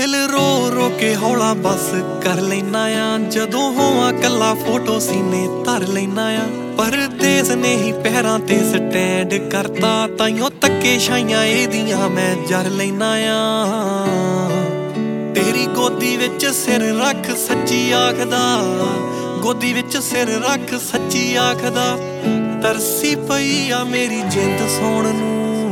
दिल रो रो के हौला बस कर लेना आ, जदों होवां कल्ला फोटो सीने धर लेना आ। परदेस ने ही पैरां ते स्टैंड करता, ताइयों धक्के छाइयां एदियां मैं जर लेना आ। तेरी गोदी विच सिर रख सच्ची आखदा, गोदी विच सिर रख सच्ची आखदा, तरसी पई आ मेरी जिंद सौण नूं।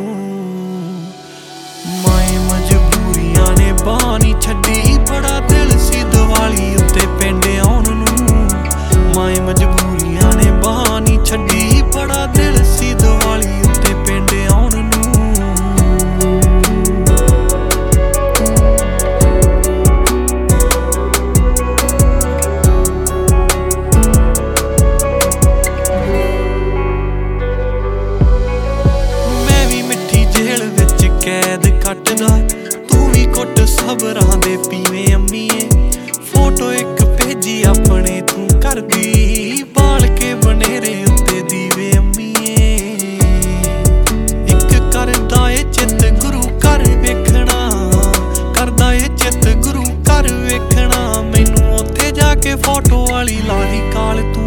माए मजबूरियां ने बांह नी छड्डी, बड़ा दिल सी दिवाली उत्ते पिंड आउण नूं। माए मजबूरियां ने बांह नी छड्डी, बड़ा दिल सी दिवाली उत्ते पिंड आउण नूं। मैं भी मिठी जेल विच कैद कटदा, तू भी कुट सबरां दे पीवे अम्मीए। फोटो एक भेजी अपने तू करदी, बाल के बनेरे उत्ते दीवे अम्मीए। इक करदा ए चित गुरु घर वेखना, करदा ए चित गुरु घर वेखना, मैनू उत्थे जाके फोटो वाली लाली काल तू।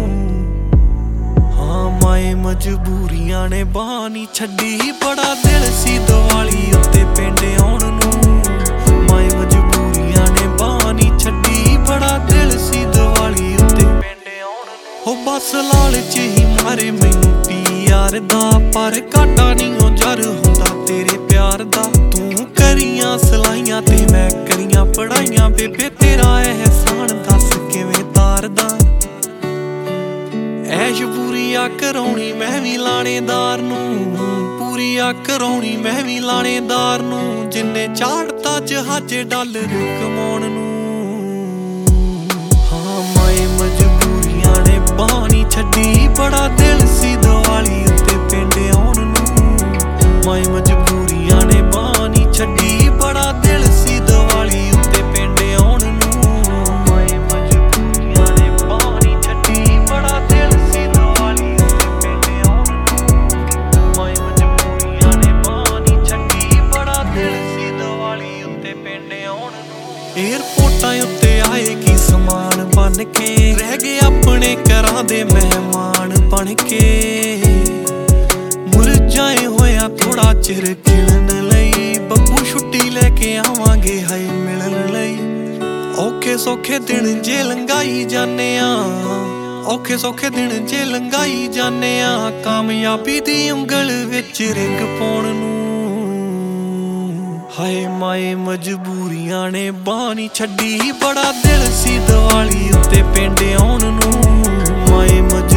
हाँ माए मजबूरियां ने बांह नी छड्डी, बड़ा दिल सी दिवाली उत्ते पिंड आउण नूं। माए मजबूरियां ने बांह नी छड्डी, बड़ा दिल सी दिवाली उत्ते पिंड आउण नूं। हो बस लालच ही मारे मैनू प्यार दा, पर घाटा नी हो जर हुंदा तेरे प्यार दा। तू करियां सलाइयां ते मैं करियां पढ़ाइयां, बेबे तेरा एहसान दस किवें तारदा। ऐश पूरी आ कराउणी मैं भी लाणेदार नूं, पूरी आ कराउणी मैं भी लाणेदार नूं, जिन्ने चाड़ता जहाज डॉलर कमाउण नूं। हाँ माए मजबूरियां ने बांह नी छड्डी, बड़ा दिल सी दिवाली उत्ते पिंड आउण नूं। माए मजबूरियां ने बांह नी छड्डी, बड़ा दिल सी दिवाली उत्ते पिंड आउण नूं। माए मजबूरियां ने बांह नी छड्डी, बड़ा दिल सी दिवाली उत्ते पिंड आउण नूं। माए मजबूरियां ने बांह नी छड्डी, बड़ा दिल सी दिवाली उत्ते पिंड आउण नूं। एयरपोर्टां उत्ते आए की समान बन के, रह गए अपने घरां दे मेहमान बन के। मुरझाए होया थोड़ा चिर खिलन लई, बब्बू छुट्टी लैके आवांगे हाय मिलन लई। औखे सौखे दिन जे लंघाई जाने आ, औखे सौखे दिन जे लंघाई जाने आ, कामयाबी दी उंगल विच रिंग पाउण नूं। हाय माए मजबूरियां ने बांह नी छड्डी, बड़ा दिल सी दिवाली उत्ते पिंड आउण नूं। माए